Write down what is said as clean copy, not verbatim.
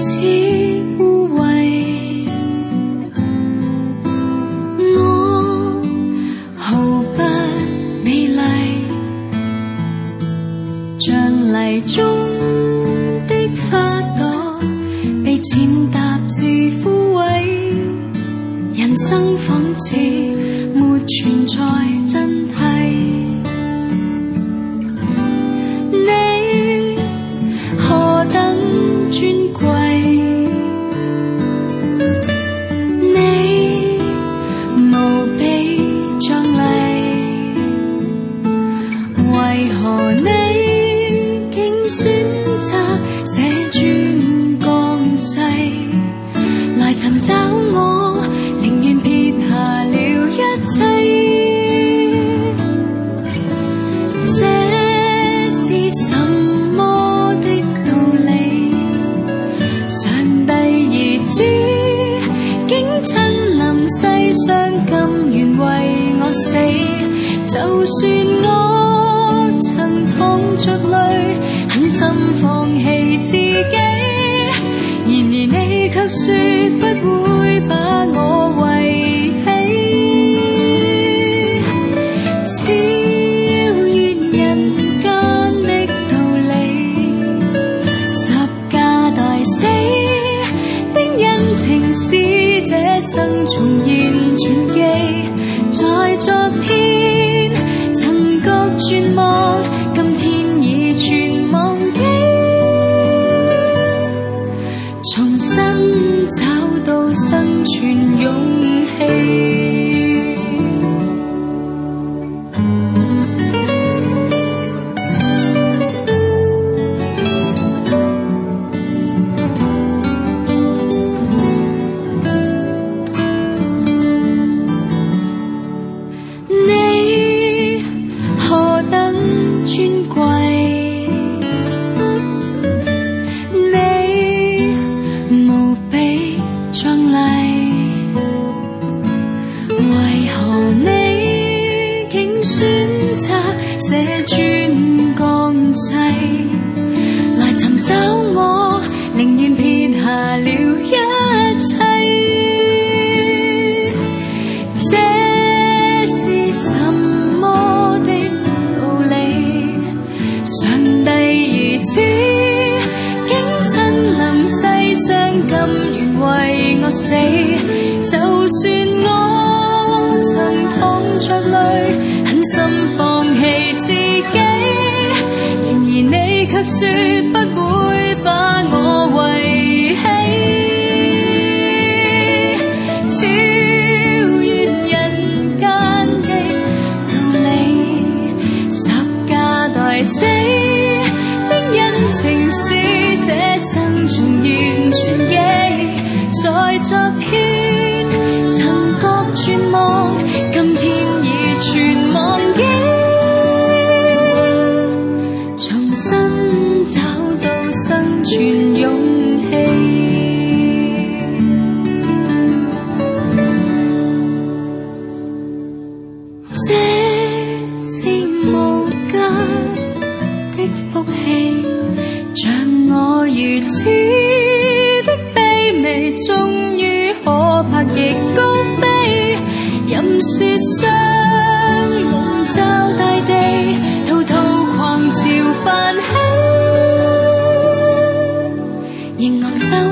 似污穢。我毫不美麗，像泥中的花朵，被踐踏至枯萎。人生仿似沒存在真諦。你何等尊貴，你無比壯麗，為何你竟選擇捨尊降世來尋找我，寧願撇下了一切。這是什麼的道理？上帝兒子竟親臨世上，甘願為我死。就算我曾淌着淚，狠心放棄自己，然而你卻說不會把我遺棄。超越人間的道理，十架代死的恩情使這生重現傳記。在昨天曾覺絕望，今天已全忘記，重新找到生存勇氣。你何等尊貴，你無比壯麗，為何你竟選擇捨尊降世來尋找我，寧願撇下了一切。這是什麼的道理？上帝兒子竟親臨世上，甘願為我死。就算我曾淌着淚，狠心放棄自己，然而你卻說不會把我遺棄。超越人間的道理，十架代死的恩情使這生重現傳記。在昨天曾覺絕望，今天已全忘記，重新找到生存勇氣。這是無價的福氣，像我如此的卑微，終於可拍翼高飛。任雪霜籠罩大地，滔滔狂潮泛起，仍昂首